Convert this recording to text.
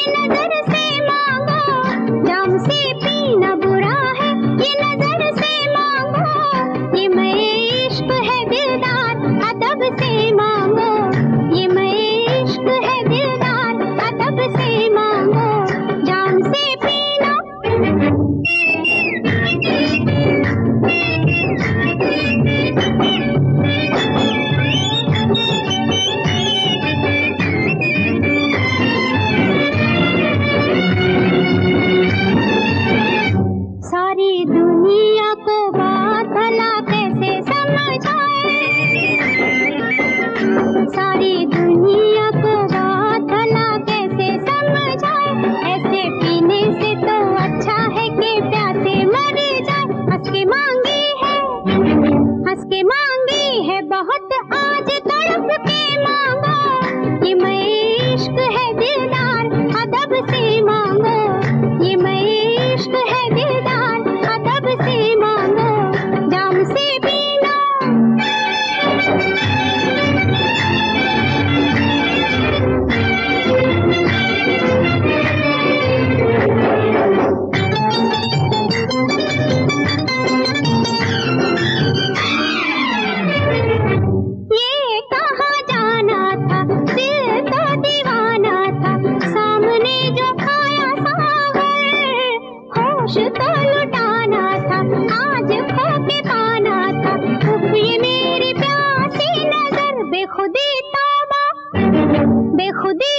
नजर से मांगो, जाम से पीना बुरा है, ये नजर से मांगो, ये मैं इश्क है दिलदार, अदब से मांगो, ये मैं इश्क है दिलदार, अदब से मांगो, जाम से पीना। सारी दुनिया को बात भला कैसे समझाए, सारी दुनिया को बात भला कैसे समझाए, ऐसे पीने से तो अच्छा है कि प्यासे मर जाए। हंस के मांगी है, हंस के मांगी है बहुत, आज तड़प के मांगो, ये मैं इश्क है दिलदार, अदब से मांगो, ये मैं इश्क है दिलदार, अदब से मांगो, जाम से पीना। ये कहाँ जाना था, दिल तो दीवाना था, सामने जो खाया सागर, होश तो लुटाना था, आज खो के पाना था, उफ ये मेरी प्यासी नजर, बेखुदी तौबा, बेखुदी